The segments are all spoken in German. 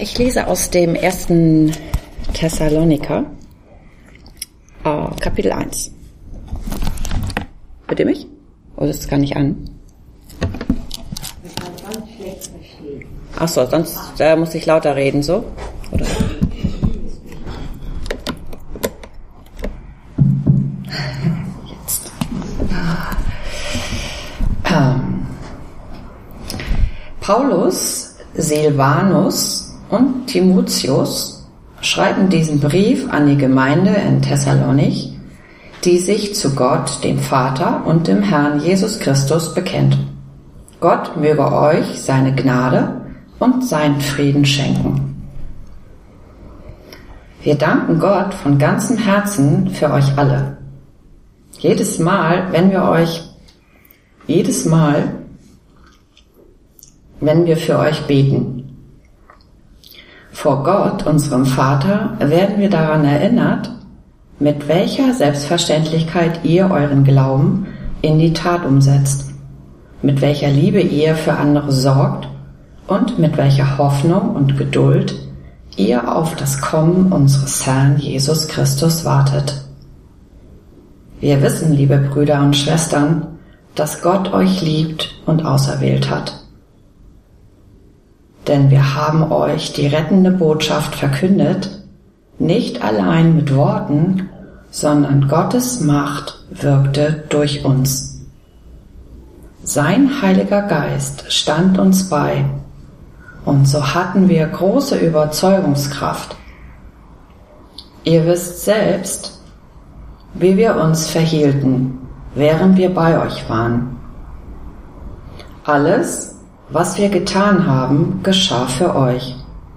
Ich lese aus dem 1. Thessaloniker, Kapitel 1. Hört ihr mich? Oder ist es gar nicht an? Ich kann ganz schlecht verstehen. Achso, sonst muss ich lauter reden, so? Oder? Jetzt. Paulus, Silvanus und Timotheus schreiben diesen Brief an die Gemeinde in Thessalonich, die sich zu Gott, dem Vater und dem Herrn Jesus Christus bekennt. Gott möge euch seine Gnade und seinen Frieden schenken. Wir danken Gott von ganzem Herzen für euch alle. Jedes Mal, wenn wir für euch beten. Vor Gott, unserem Vater, werden wir daran erinnert, mit welcher Selbstverständlichkeit ihr euren Glauben in die Tat umsetzt, mit welcher Liebe ihr für andere sorgt und mit welcher Hoffnung und Geduld ihr auf das Kommen unseres Herrn Jesus Christus wartet. Wir wissen, liebe Brüder und Schwestern, dass Gott euch liebt und auserwählt hat. Denn wir haben euch die rettende Botschaft verkündet, nicht allein mit Worten, sondern Gottes Macht wirkte durch uns. Sein Heiliger Geist stand uns bei, und so hatten wir große Überzeugungskraft. Ihr wisst selbst, wie wir uns verhielten, während wir bei euch waren. Alles, was wir getan haben, geschah für euch.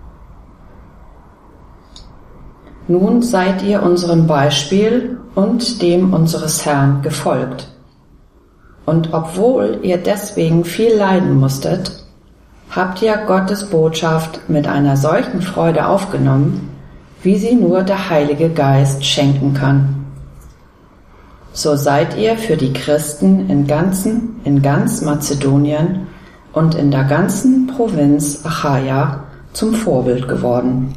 Nun seid ihr unserem Beispiel und dem unseres Herrn gefolgt. Und obwohl ihr deswegen viel leiden musstet, habt ihr Gottes Botschaft mit einer solchen Freude aufgenommen, wie sie nur der Heilige Geist schenken kann. So seid ihr für die Christen in ganz Mazedonien und in der ganzen Provinz Achaia zum Vorbild geworden.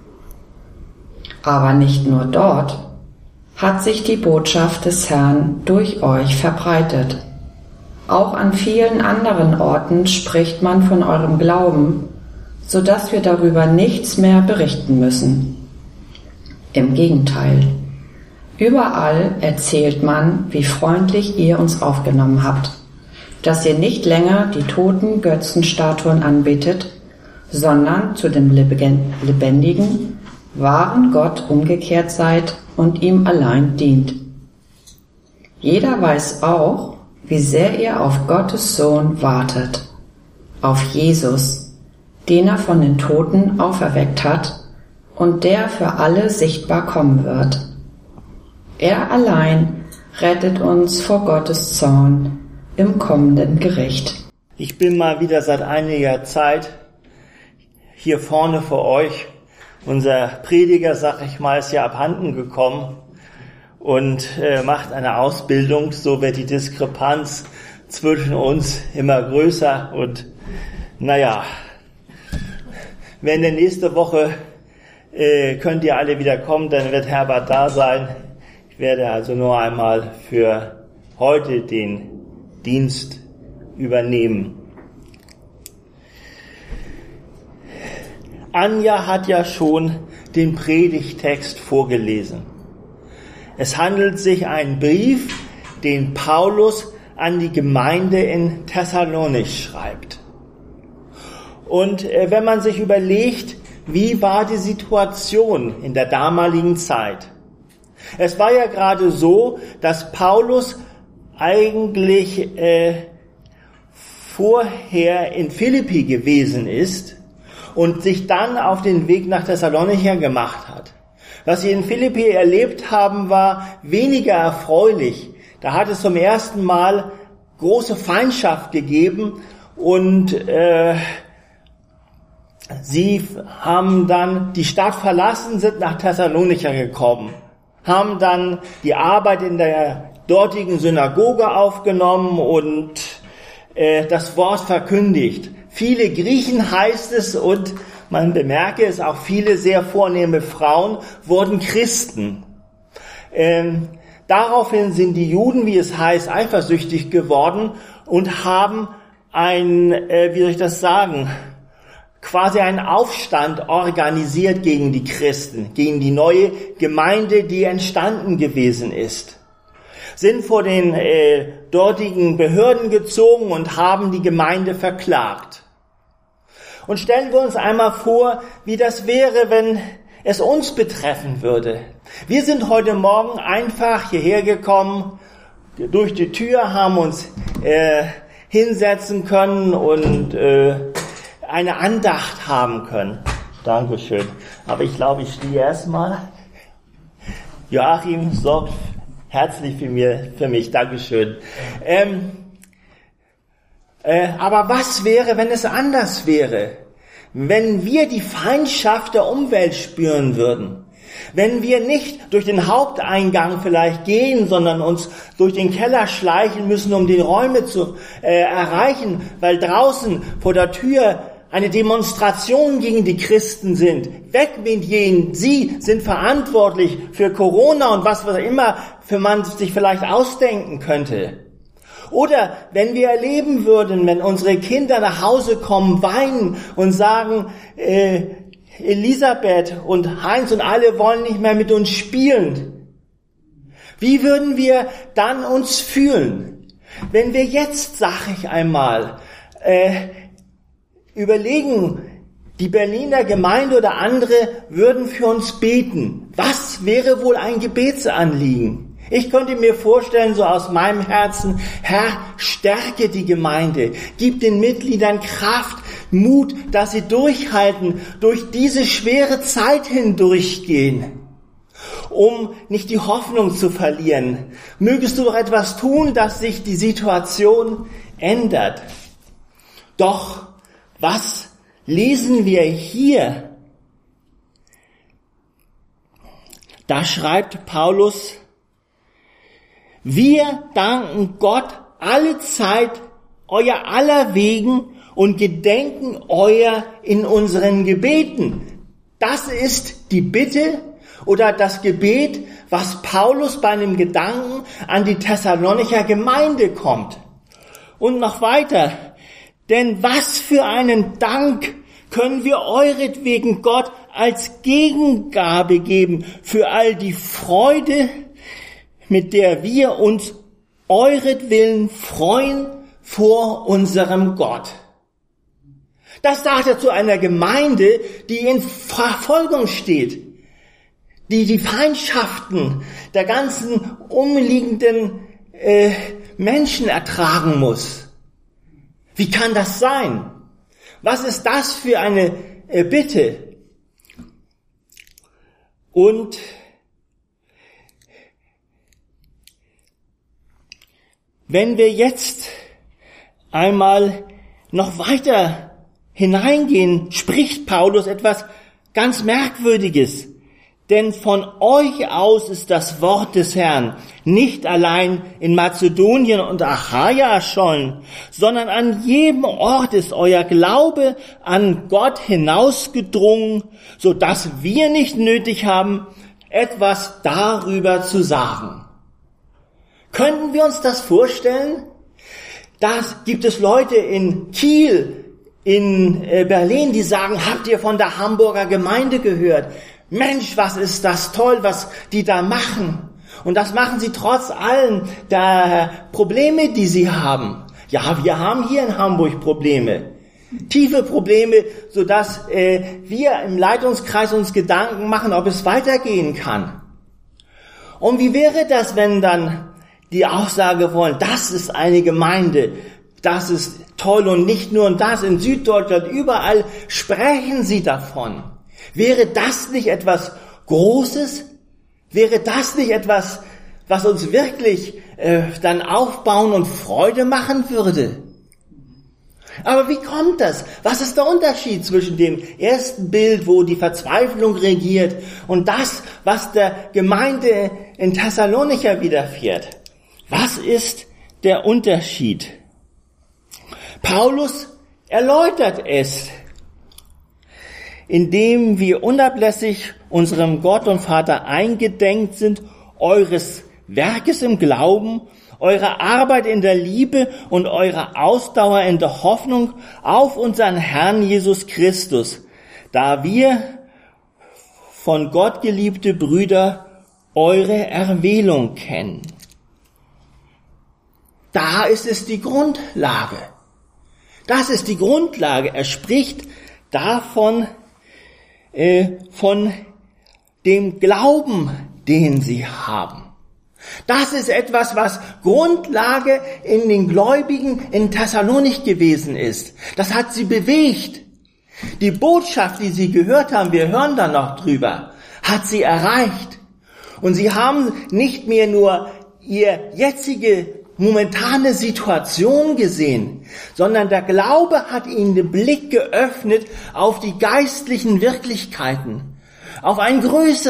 Aber nicht nur dort hat sich die Botschaft des Herrn durch euch verbreitet. Auch an vielen anderen Orten spricht man von eurem Glauben, so dass wir darüber nichts mehr berichten müssen. Im Gegenteil, überall erzählt man, wie freundlich ihr uns aufgenommen habt, dass ihr nicht länger die toten Götzenstatuen anbetet, sondern zu dem lebendigen, wahren Gott umgekehrt seid und ihm allein dient. Jeder weiß auch, wie sehr ihr auf Gottes Sohn wartet, auf Jesus, den er von den Toten auferweckt hat und der für alle sichtbar kommen wird. Er allein rettet uns vor Gottes Zorn im kommenden Gericht. Ich bin mal wieder seit einiger Zeit hier vorne für euch. Unser Prediger, sag ich mal, ist ja abhanden gekommen und macht eine Ausbildung. So wird die Diskrepanz zwischen uns immer größer. Und naja, wenn der nächste Woche könnt ihr alle wieder kommen, dann wird Herbert da sein. Ich werde also nur einmal für heute den Dienst übernehmen. Anja hat ja schon den Predigtext vorgelesen. Es handelt sich einen Brief, den Paulus an die Gemeinde in Thessalonich schreibt. Und wenn man sich überlegt, wie war die Situation in der damaligen Zeit? Es war ja gerade so, dass Paulus eigentlich vorher in Philippi gewesen ist und sich dann auf den Weg nach Thessalonich gemacht hat. Was sie in Philippi erlebt haben, war weniger erfreulich. Da hat es zum ersten Mal große Feindschaft gegeben und sie haben dann die Stadt verlassen, sind nach Thessalonich gekommen, haben dann die Arbeit in der dortigen Synagoge aufgenommen und das Wort verkündigt. Viele Griechen, heißt es, und man bemerke es, auch viele sehr vornehme Frauen wurden Christen. Daraufhin sind die Juden, wie es heißt, eifersüchtig geworden und haben quasi einen Aufstand organisiert gegen die Christen, gegen die neue Gemeinde, die entstanden gewesen ist. Sind vor den dortigen Behörden gezogen und haben die Gemeinde verklagt. Und stellen wir uns einmal vor, wie das wäre, wenn es uns betreffen würde. Wir sind heute Morgen einfach hierher gekommen, durch die Tür, haben uns hinsetzen können und eine Andacht haben können. Dankeschön. Aber ich glaube, ich stehe erstmal. Joachim sorgt herzlich für mich. Dankeschön. Aber was wäre, wenn es anders wäre? Wenn wir die Feindschaft der Umwelt spüren würden? Wenn wir nicht durch den Haupteingang vielleicht gehen, sondern uns durch den Keller schleichen müssen, um die Räume zu erreichen, weil draußen vor der Tür eine Demonstration gegen die Christen sind. Weg mit jenen, sie sind verantwortlich für Corona und was immer für man sich vielleicht ausdenken könnte. Oder wenn wir erleben würden, wenn unsere Kinder nach Hause kommen, weinen und sagen, Elisabeth und Heinz und alle wollen nicht mehr mit uns spielen. Wie würden wir dann uns fühlen? Wenn wir jetzt, sag ich einmal, überlegen, die Berliner Gemeinde oder andere würden für uns beten. Was wäre wohl ein Gebetsanliegen? Ich könnte mir vorstellen, so aus meinem Herzen, Herr, stärke die Gemeinde, gib den Mitgliedern Kraft, Mut, dass sie durchhalten, durch diese schwere Zeit hindurchgehen, um nicht die Hoffnung zu verlieren. Mögest du doch etwas tun, dass sich die Situation ändert. Doch was lesen wir hier? Da schreibt Paulus: Wir danken Gott alle Zeit euer aller wegen und gedenken euer in unseren Gebeten. Das ist die Bitte oder das Gebet, was Paulus bei einem Gedanken an die Thessalonicher Gemeinde kommt. Und noch weiter: Denn was für einen Dank können wir euretwegen Gott als Gegengabe geben für all die Freude, mit der wir uns euretwillen freuen vor unserem Gott. Das sagt er zu einer Gemeinde, die in Verfolgung steht, die Feindschaften der ganzen umliegenden Menschen ertragen muss. Wie kann das sein? Was ist das für eine Bitte? Und wenn wir jetzt einmal noch weiter hineingehen, spricht Paulus etwas ganz Merkwürdiges. Denn von euch aus ist das Wort des Herrn nicht allein in Mazedonien und Achaia erschienen, sondern an jedem Ort ist euer Glaube an Gott hinausgedrungen, so dass wir nicht nötig haben, etwas darüber zu sagen. Könnten wir uns das vorstellen? Da gibt es Leute in Kiel, in Berlin, die sagen, habt ihr von der Hamburger Gemeinde gehört? Mensch, was ist das toll, was die da machen. Und das machen sie trotz allen der Probleme, die sie haben. Ja, wir haben hier in Hamburg Probleme. Tiefe Probleme, sodass wir im Leitungskreis uns Gedanken machen, ob es weitergehen kann. Und wie wäre das, wenn dann die Aussage wollen, das ist eine Gemeinde, das ist toll und nicht nur das, in Süddeutschland, überall sprechen sie davon. Wäre das nicht etwas Großes? Wäre das nicht etwas, was uns wirklich dann aufbauen und Freude machen würde? Aber wie kommt das? Was ist der Unterschied zwischen dem ersten Bild, wo die Verzweiflung regiert, und das, was der Gemeinde in Thessalonicher widerfährt? Was ist der Unterschied? Paulus erläutert es. indem wir unablässig unserem Gott und Vater eingedenk sind, eures Werkes im Glauben, eurer Arbeit in der Liebe und eurer Ausdauer in der Hoffnung auf unseren Herrn Jesus Christus, da wir von Gott geliebte Brüder eure Erwählung kennen. Da ist es die Grundlage. Das ist die Grundlage. Er spricht davon, von dem Glauben, den sie haben. Das ist etwas, was Grundlage in den Gläubigen in Thessalonik gewesen ist. Das hat sie bewegt. Die Botschaft, die sie gehört haben, wir hören da noch drüber, hat sie erreicht. Und sie haben nicht mehr nur ihr jetzige momentane Situation gesehen, sondern der Glaube hat ihnen den Blick geöffnet auf die geistlichen Wirklichkeiten, auf einen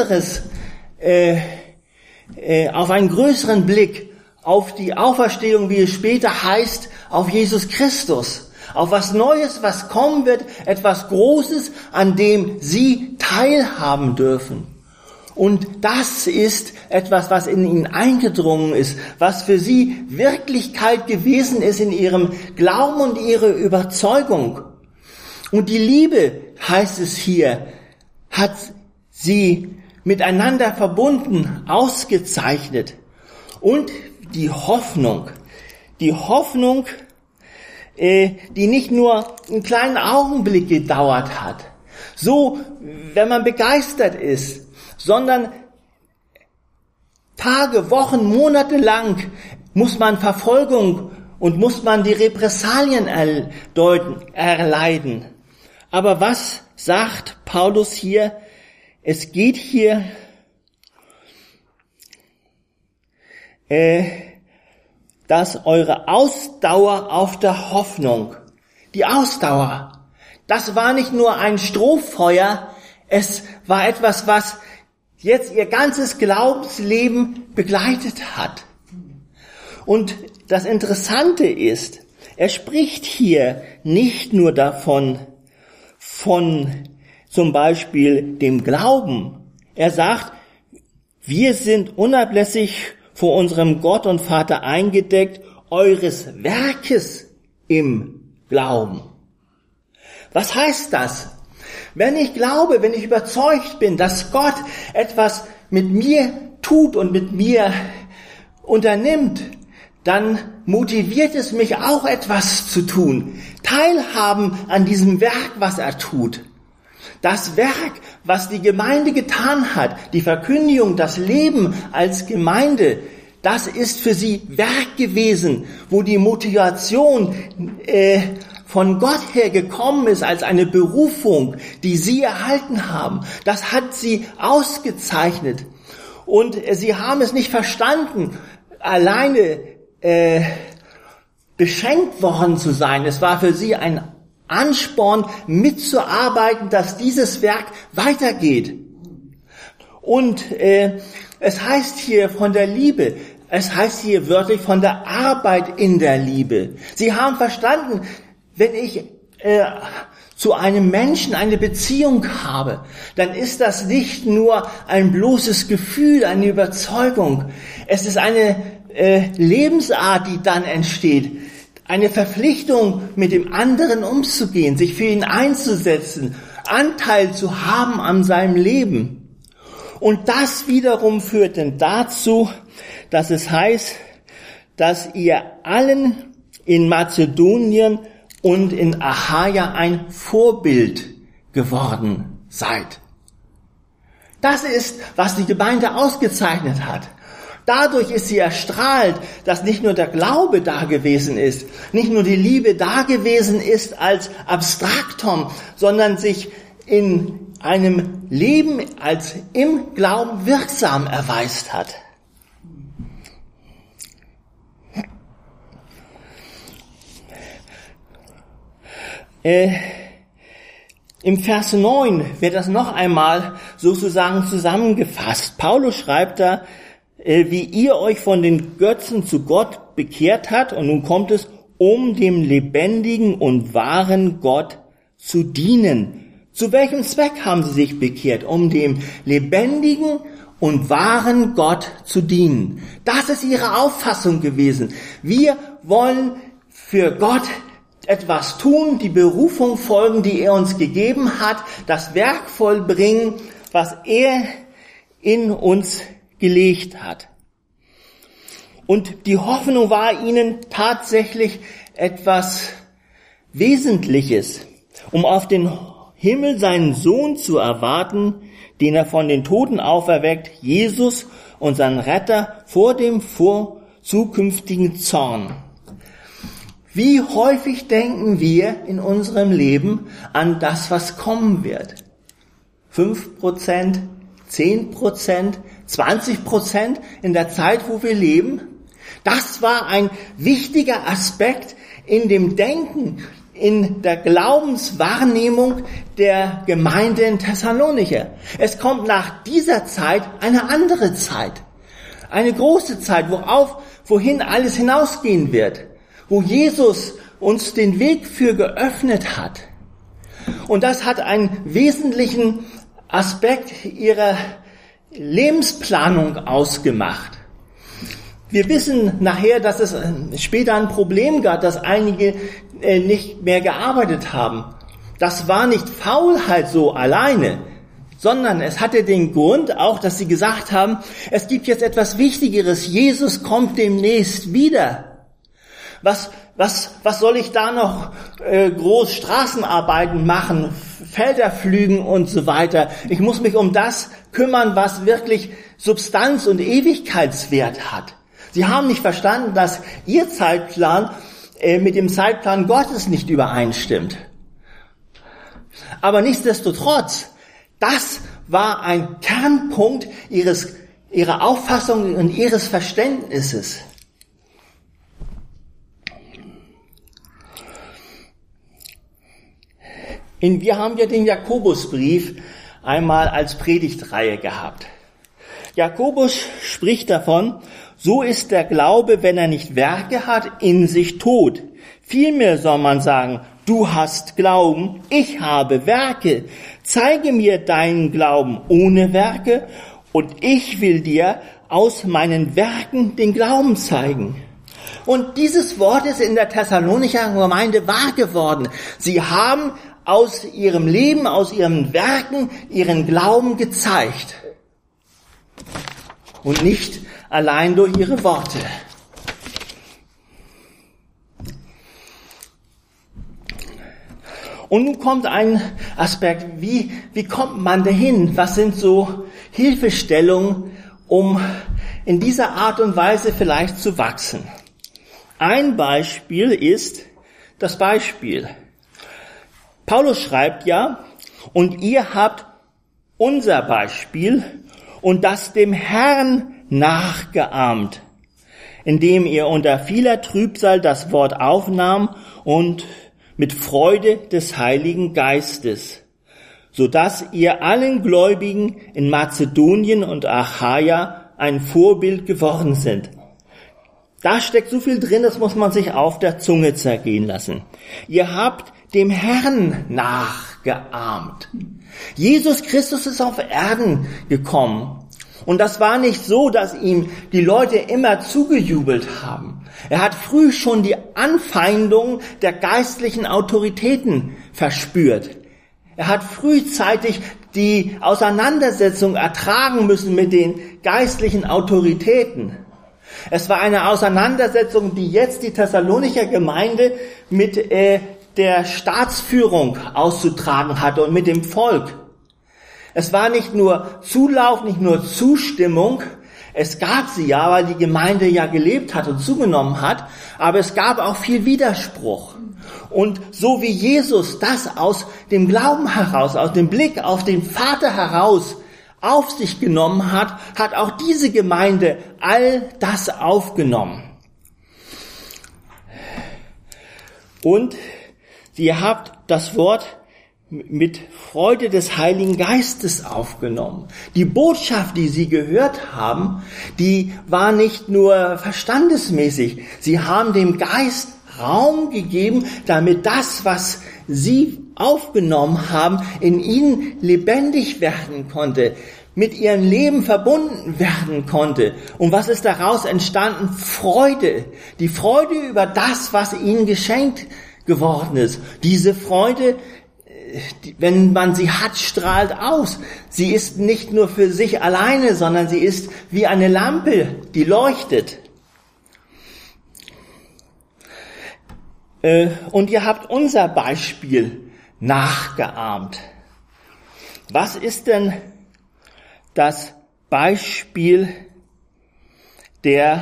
größeren Blick, auf die Auferstehung, wie es später heißt, auf Jesus Christus, auf was Neues, was kommen wird, etwas Großes, an dem sie teilhaben dürfen. Und das ist etwas, was in ihnen eingedrungen ist, was für sie Wirklichkeit gewesen ist in ihrem Glauben und ihrer Überzeugung. Und die Liebe, heißt es hier, hat sie miteinander verbunden, ausgezeichnet. Und die Hoffnung, die nicht nur einen kleinen Augenblick gedauert hat, so, wenn man begeistert ist, sondern Tage, Wochen, Monate lang muss man Verfolgung und muss man die Repressalien erleiden. Aber was sagt Paulus hier? Es geht hier dass eure Ausdauer auf der Hoffnung, die Ausdauer, das war nicht nur ein Strohfeuer, es war etwas, was jetzt ihr ganzes Glaubensleben begleitet hat. Und das Interessante ist, er spricht hier nicht nur davon, von zum Beispiel dem Glauben. Er sagt, wir sind unablässig vor unserem Gott und Vater eingedeckt, eures Werkes im Glauben. Was heißt das? Wenn ich glaube, wenn ich überzeugt bin, dass Gott etwas mit mir tut und mit mir unternimmt, dann motiviert es mich auch etwas zu tun. Teilhaben an diesem Werk, was er tut. Das Werk, was die Gemeinde getan hat, die Verkündigung, das Leben als Gemeinde, das ist für sie Werk gewesen, wo die Motivation von Gott her gekommen ist als eine Berufung, die sie erhalten haben. Das hat sie ausgezeichnet. Und sie haben es nicht verstanden, alleine beschenkt worden zu sein. Es war für sie ein Ansporn, mitzuarbeiten, dass dieses Werk weitergeht. Und es heißt hier von der Liebe, es heißt hier wörtlich von der Arbeit in der Liebe. Sie haben verstanden, wenn ich zu einem Menschen eine Beziehung habe, dann ist das nicht nur ein bloßes Gefühl, eine Überzeugung. Es ist eine Lebensart, die dann entsteht. Eine Verpflichtung, mit dem anderen umzugehen, sich für ihn einzusetzen, Anteil zu haben an seinem Leben. Und das wiederum führt dann dazu, dass es heißt, dass ihr allen in Mazedonien und in Achaia ein Vorbild geworden seid. Das ist, was die Gemeinde ausgezeichnet hat. Dadurch ist sie erstrahlt, dass nicht nur der Glaube da gewesen ist, nicht nur die Liebe da gewesen ist als Abstraktum, sondern sich in einem Leben als im Glauben wirksam erweist hat. Im Vers 9 wird das noch einmal sozusagen zusammengefasst. Paulus schreibt da, wie ihr euch von den Götzen zu Gott bekehrt habt, und nun kommt es, um dem lebendigen und wahren Gott zu dienen, Zu welchem Zweck haben sie sich bekehrt? Um dem lebendigen und wahren Gott zu dienen. Das ist ihre Auffassung gewesen. Wir wollen für Gott etwas tun, die Berufung folgen, die er uns gegeben hat, das Werk vollbringen, was er in uns gelegt hat. Und die Hoffnung war ihnen tatsächlich etwas Wesentliches, um auf den Himmel seinen Sohn zu erwarten, den er von den Toten auferweckt, Jesus, unseren Retter, vor dem zukünftigen Zorn. Wie häufig denken wir in unserem Leben an das, was kommen wird? 5%, 10%, 20% in der Zeit, wo wir leben? Das war ein wichtiger Aspekt in dem Denken, in der Glaubenswahrnehmung der Gemeinde in Thessalonicher. Es kommt nach dieser Zeit eine andere Zeit. Eine große Zeit, wohin alles hinausgehen wird. Wo Jesus uns den Weg für geöffnet hat. Und das hat einen wesentlichen Aspekt ihrer Lebensplanung ausgemacht. Wir wissen nachher, dass es später ein Problem gab, dass einige nicht mehr gearbeitet haben. Das war nicht Faulheit so alleine, sondern es hatte den Grund auch, dass sie gesagt haben, es gibt jetzt etwas Wichtigeres. Jesus kommt demnächst wieder. Was soll ich da noch groß Straßenarbeiten machen, Felder pflügen und so weiter? Ich muss mich um das kümmern, was wirklich Substanz und Ewigkeitswert hat. Sie haben nicht verstanden, dass ihr Zeitplan mit dem Zeitplan Gottes nicht übereinstimmt. Aber nichtsdestotrotz, das war ein Kernpunkt ihrer Auffassung und ihres Verständnisses. Wir haben ja den Jakobusbrief einmal als Predigtreihe gehabt. Jakobus spricht davon, so ist der Glaube, wenn er nicht Werke hat, in sich tot. Vielmehr soll man sagen, du hast Glauben, ich habe Werke. Zeige mir deinen Glauben ohne Werke und ich will dir aus meinen Werken den Glauben zeigen. Und dieses Wort ist in der Thessalonicher Gemeinde wahr geworden. Sie haben aus ihrem Leben, aus ihren Werken, ihren Glauben gezeigt. Und nicht allein durch ihre Worte. Und nun kommt ein Aspekt, wie kommt man dahin? Was sind so Hilfestellungen, um in dieser Art und Weise vielleicht zu wachsen? Ein Beispiel ist das Beispiel. Paulus schreibt ja, und ihr habt unser Beispiel und das dem Herrn nachgeahmt, indem ihr unter vieler Trübsal das Wort aufnahm und mit Freude des Heiligen Geistes, so dass ihr allen Gläubigen in Mazedonien und Achaia ein Vorbild geworden sind. Da steckt so viel drin, das muss man sich auf der Zunge zergehen lassen. Ihr habt dem Herrn nachgeahmt. Jesus Christus ist auf Erden gekommen. Und das war nicht so, dass ihm die Leute immer zugejubelt haben. Er hat früh schon die Anfeindung der geistlichen Autoritäten verspürt. Er hat frühzeitig die Auseinandersetzung ertragen müssen mit den geistlichen Autoritäten. Es war eine Auseinandersetzung, die jetzt die Thessalonicher Gemeinde mit der Staatsführung auszutragen hatte und mit dem Volk. Es war nicht nur Zulauf, nicht nur Zustimmung, es gab sie ja, weil die Gemeinde ja gelebt hat und zugenommen hat, aber es gab auch viel Widerspruch. Und so wie Jesus das aus dem Glauben heraus, aus dem Blick auf den Vater heraus auf sich genommen hat, hat auch diese Gemeinde all das aufgenommen. Und ihr habt das Wort mit Freude des Heiligen Geistes aufgenommen. Die Botschaft, die sie gehört haben, die war nicht nur verstandesmäßig. Sie haben dem Geist Raum gegeben, damit das, was sie aufgenommen haben, in ihnen lebendig werden konnte, mit ihrem Leben verbunden werden konnte. Und was ist daraus entstanden? Freude. Die Freude über das, was ihnen geschenkt geworden ist. Diese Freude, wenn man sie hat, strahlt aus. Sie ist nicht nur für sich alleine, sondern sie ist wie eine Lampe, die leuchtet. Und ihr habt unser Beispiel nachgeahmt. Was ist denn das Beispiel der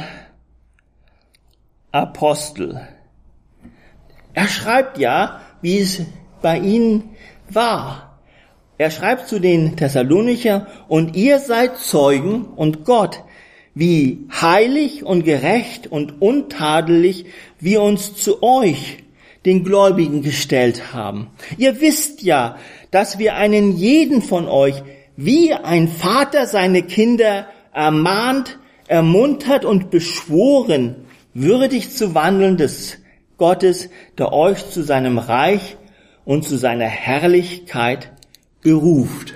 Apostel? Er schreibt ja, wie es bei ihnen war. Er schreibt zu den Thessalonicher: Und ihr seid Zeugen und Gott, wie heilig und gerecht und untadelig wir uns zu euch, den Gläubigen, gestellt haben. Ihr wisst ja, dass wir einen jeden von euch, wie ein Vater seine Kinder, ermahnt, ermuntert und beschworen, würdig zu wandeln des Gottes, der euch zu seinem Reich und zu seiner Herrlichkeit beruft.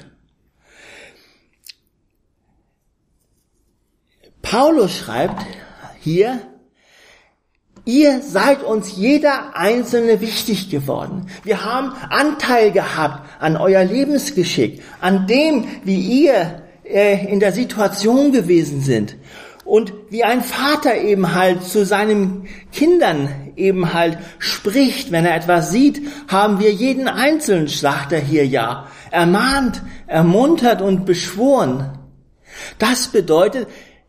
Paulus schreibt hier: Ihr seid uns jeder Einzelne wichtig geworden. Wir haben Anteil gehabt an euer Lebensgeschick, an dem, wie ihr in der Situation gewesen sind. Und wie ein Vater eben halt zu seinen Kindern eben halt spricht, wenn er etwas sieht, haben wir jeden Einzelnen, sagt er hier ja, ermahnt, ermuntert und beschworen. Das bedeutet,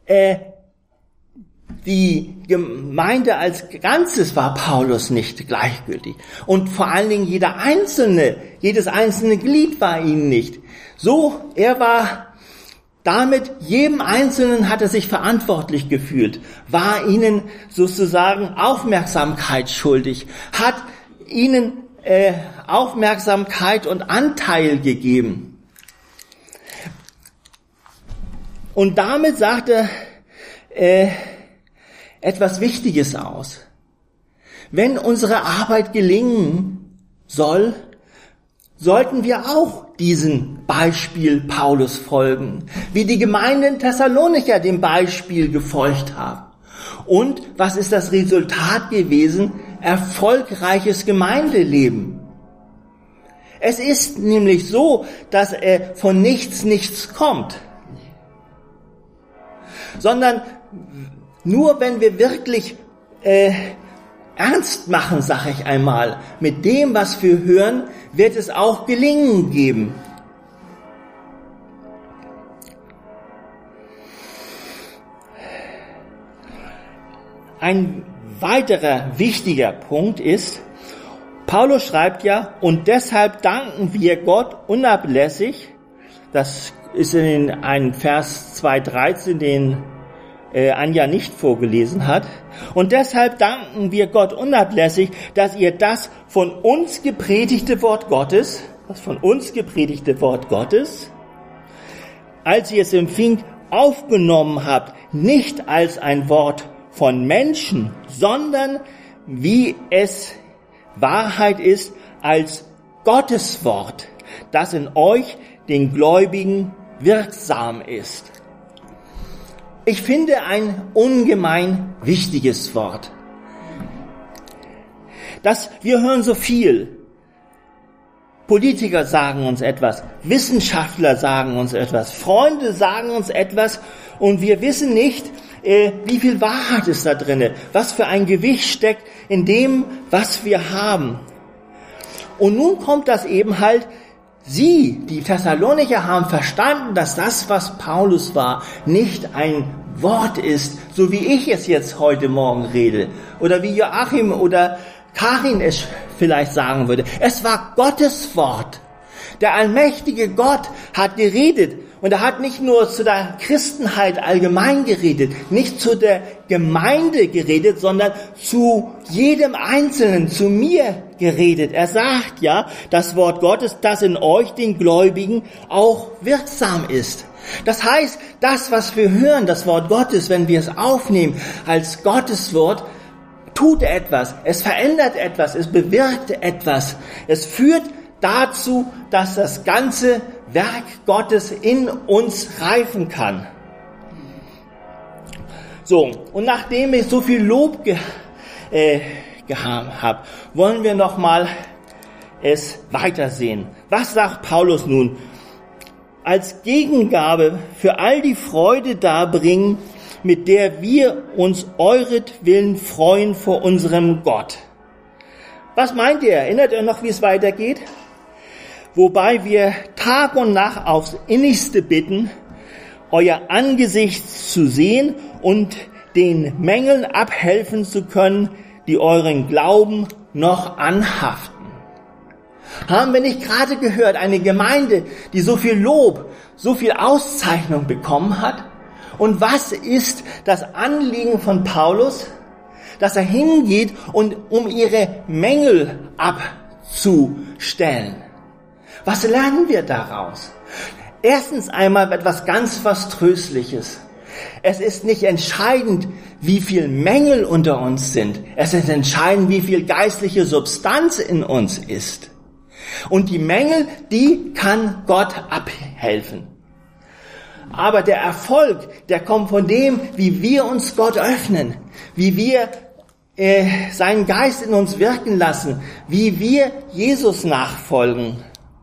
die Gemeinde als Ganzes war Paulus nicht gleichgültig. Und vor allen Dingen jedes einzelne Glied war ihm nicht. So, er war damit, jedem Einzelnen hat er sich verantwortlich gefühlt, war ihnen sozusagen Aufmerksamkeit schuldig, hat ihnen Aufmerksamkeit und Anteil gegeben. Und damit sagt er etwas Wichtiges aus. Wenn unsere Arbeit gelingen soll, sollten wir auch diesem Beispiel Paulus folgen, wie die Gemeinden Thessalonicher dem Beispiel gefolgt haben. Und was ist das Resultat gewesen? Erfolgreiches Gemeindeleben. Es ist nämlich so, dass von nichts kommt, sondern nur wenn wir wirklich ernst machen, sage ich einmal, mit dem, was wir hören, wird es auch Gelingen geben. Ein weiterer wichtiger Punkt ist, Paulus schreibt ja: Und deshalb danken wir Gott unablässig. Das ist in einem Vers 2,13, den Anja nicht vorgelesen hat. Und deshalb danken wir Gott unablässig, dass ihr das von uns gepredigte Wort Gottes, als ihr es empfingt, aufgenommen habt, nicht als ein Wort von Menschen, sondern, wie es Wahrheit ist, als Gottes Wort, das in euch, den Gläubigen, wirksam ist. Ich finde ein ungemein wichtiges Wort. Wir hören so viel. Politiker sagen uns etwas, Wissenschaftler sagen uns etwas, Freunde sagen uns etwas und wir wissen nicht, wie viel Wahrheit ist da drinne, was für ein Gewicht steckt in dem, was wir haben. Und nun kommt das eben halt, die Thessalonicher haben verstanden, dass das, was Paulus war, nicht ein Wort ist, so wie ich es jetzt heute Morgen rede, oder wie Joachim oder Karin es vielleicht sagen würde. Es war Gottes Wort. Der allmächtige Gott hat geredet. Und er hat nicht nur zu der Christenheit allgemein geredet, nicht zu der Gemeinde geredet, sondern zu jedem Einzelnen, zu mir geredet. Er sagt ja, das Wort Gottes, das in euch, den Gläubigen, auch wirksam ist. Das heißt, das, was wir hören, das Wort Gottes, wenn wir es aufnehmen als Gottes Wort, tut etwas, es verändert etwas, es bewirkt etwas, es führt dazu, dass das ganze Werk Gottes in uns reifen kann. So, und nachdem ich so viel Lob gehabt habe, wollen wir nochmal es weitersehen. Was sagt Paulus nun? Als Gegengabe für all die Freude darbringen, mit der wir uns euretwillen freuen vor unserem Gott. Was meint ihr? Erinnert ihr noch, wie es weitergeht? Wobei wir Tag und Nacht aufs Innigste bitten, euer Angesicht zu sehen und den Mängeln abhelfen zu können, die euren Glauben noch anhaften. Haben wir nicht gerade gehört, eine Gemeinde, die so viel Lob, so viel Auszeichnung bekommen hat? Und was ist das Anliegen von Paulus? Dass er hingeht und um ihre Mängel abzustellen. Was lernen wir daraus? Erstens einmal etwas ganz was Tröstliches. Es ist nicht entscheidend, wie viel Mängel unter uns sind. Es ist entscheidend, wie viel geistliche Substanz in uns ist. Und die Mängel, die kann Gott abhelfen. Aber der Erfolg, der kommt von dem, wie wir uns Gott öffnen, wie wir seinen Geist in uns wirken lassen, wie wir Jesus nachfolgen.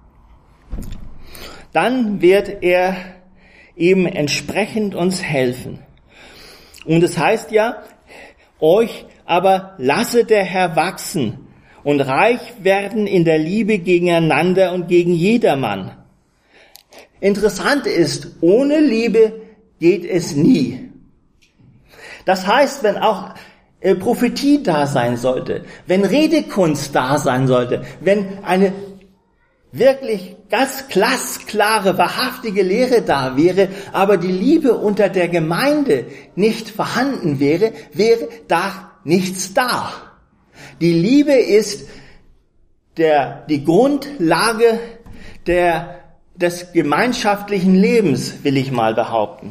Dann wird er eben entsprechend uns helfen. Und es heißt ja, euch aber lasse der Herr wachsen und reich werden in der Liebe gegeneinander und gegen jedermann. Interessant ist, ohne Liebe geht es nie. Das heißt, wenn auch Prophetie da sein sollte, wenn Redekunst da sein sollte, wenn eine wirklich ganz glasklare, wahrhaftige Lehre da wäre, aber die Liebe unter der Gemeinde nicht vorhanden wäre, wäre da nichts da. Die Liebe ist die Grundlage des gemeinschaftlichen Lebens, will ich mal behaupten.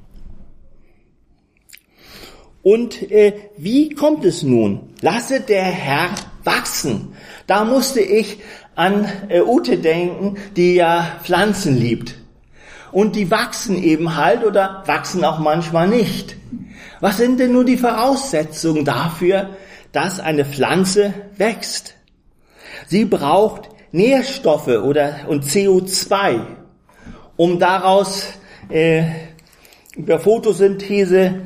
Und wie kommt es nun? Lasse der Herr wachsen. Da musste ich an Ute denken, die ja Pflanzen liebt. Und die wachsen eben halt oder wachsen auch manchmal nicht. Was sind denn nun die Voraussetzungen dafür, dass eine Pflanze wächst? Sie braucht Nährstoffe und CO2, um daraus über Photosynthese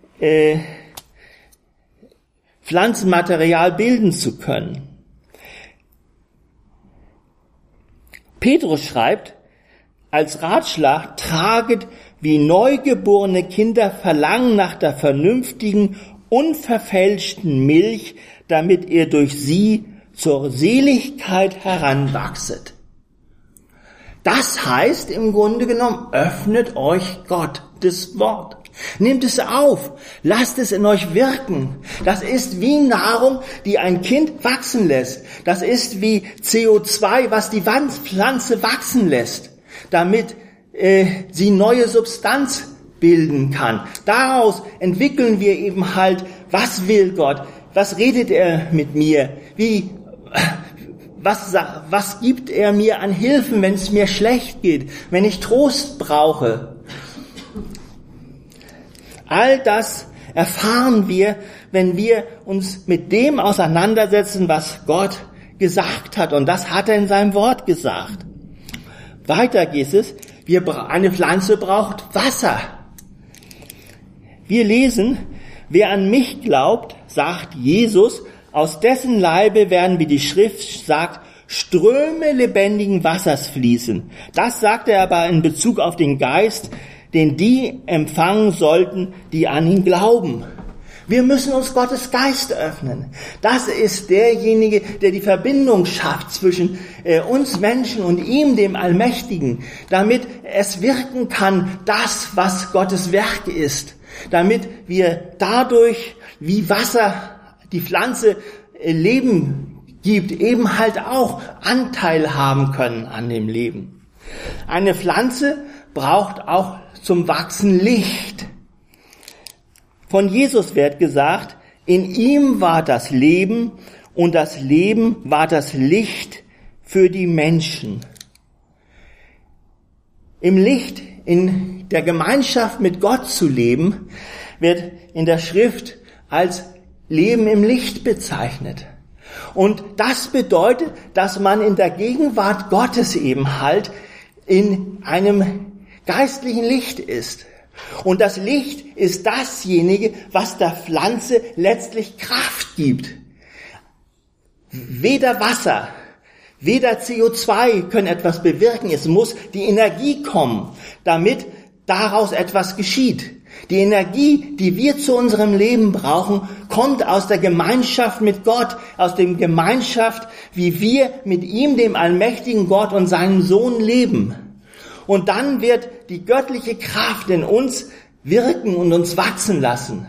Pflanzenmaterial bilden zu können. Petrus schreibt als Ratschlag, traget wie neugeborene Kinder Verlangen nach der vernünftigen, unverfälschten Milch, damit ihr durch sie zur Seligkeit heranwachset. Das heißt im Grunde genommen, öffnet euch Gottes Wort. Nehmt es auf, lasst es in euch wirken. Das ist wie Nahrung, die ein Kind wachsen lässt. Das ist wie CO2, was die Pflanze wachsen lässt, damit sie neue Substanz bilden kann. Daraus entwickeln wir eben halt, was will Gott, was redet er mit mir, was gibt er mir an Hilfen, wenn es mir schlecht geht, wenn ich Trost brauche. All das erfahren wir, wenn wir uns mit dem auseinandersetzen, was Gott gesagt hat. Und das hat er in seinem Wort gesagt. Weiter geht es. Eine Pflanze braucht Wasser. Wir lesen, wer an mich glaubt, sagt Jesus, aus dessen Leibe werden, wie die Schrift sagt, Ströme lebendigen Wassers fließen. Das sagt er aber in Bezug auf den Geist, den die empfangen sollten, die an ihn glauben. Wir müssen uns Gottes Geist öffnen. Das ist derjenige, der die Verbindung schafft zwischen uns Menschen und ihm, dem Allmächtigen, damit es wirken kann, das, was Gottes Werk ist. Damit wir dadurch, wie Wasser die Pflanze Leben gibt, eben halt auch Anteil haben können an dem Leben. Eine Pflanze braucht auch zum Wachsen Licht. Von Jesus wird gesagt, in ihm war das Leben und das Leben war das Licht für die Menschen. Im Licht, in der Gemeinschaft mit Gott zu leben, wird in der Schrift als Leben im Licht bezeichnet. Und das bedeutet, dass man in der Gegenwart Gottes eben halt in einem geistlichen Licht ist. Und das Licht ist dasjenige, was der Pflanze letztlich Kraft gibt. Weder Wasser, weder CO2 können etwas bewirken. Es muss die Energie kommen, damit daraus etwas geschieht. Die Energie, die wir zu unserem Leben brauchen, kommt aus der Gemeinschaft mit Gott, aus der Gemeinschaft, wie wir mit ihm, dem allmächtigen Gott und seinem Sohn leben. Und dann wird die göttliche Kraft in uns wirken und uns wachsen lassen.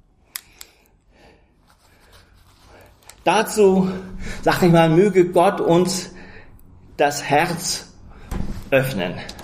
Dazu, sag ich mal, möge Gott uns das Herz öffnen.